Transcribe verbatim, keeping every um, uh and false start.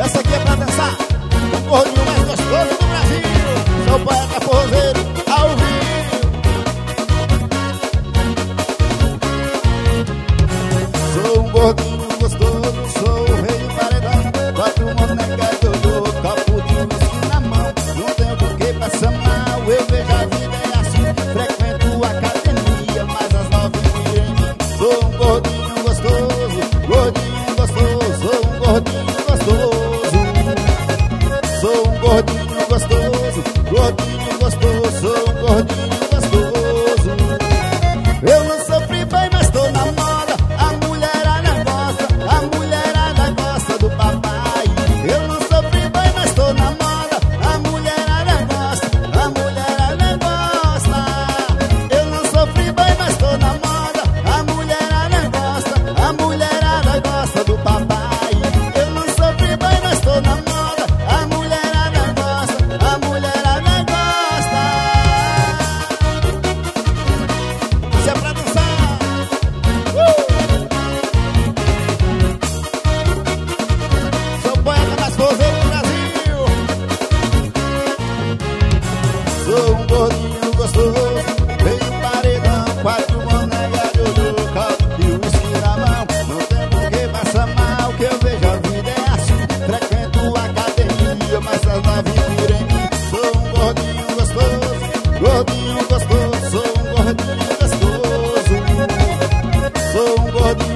Essa aqui é pra dançar o gordinho mais gostoso do Brasil. Sou o poeta forrozeiro ao vivo. Sou um gordinho gostoso, sou o rei do paredão. Quatro monecas eu dou, copo de whisky na mão. Não tenho por que passar mal, eu vejo a vida é assim. Frequento a academia, mas as nove viram em mim. Sou um gordinho gostoso, gordinho gostoso, sou um gordinho gostoso. Sou um gordinho gostoso, gordinho gostoso, sou um gordinho gostoso. Eu não sofri bem, mas tô na moda. A mulherada gosta, a mulherada gosta do papai. Eu não sofri bem, mas tô na moda. A mulherada gosta, a mulherada gosta. Eu não sofri bem, mas tô na moda. A mulherada gosta, a mulherada gosta do papai. Eu não sofri bem, mas tô na moda. A mulherada gosta, a mulherada gosta. Isso é pra dançar. Sou o poeta mais forrozeiro do Brasil. Sou um gordinho gostoso, veio um paredão, quatro bonecas de ouro, copo de whisky na mão. Não tem por que passar mal, que eu vejo a vida é assim. Frequento a academia, mas as nove viram em mim. Sou um gordinho gostoso, gordinho gostoso, sou um gordinho gostoso. Sou um gordinho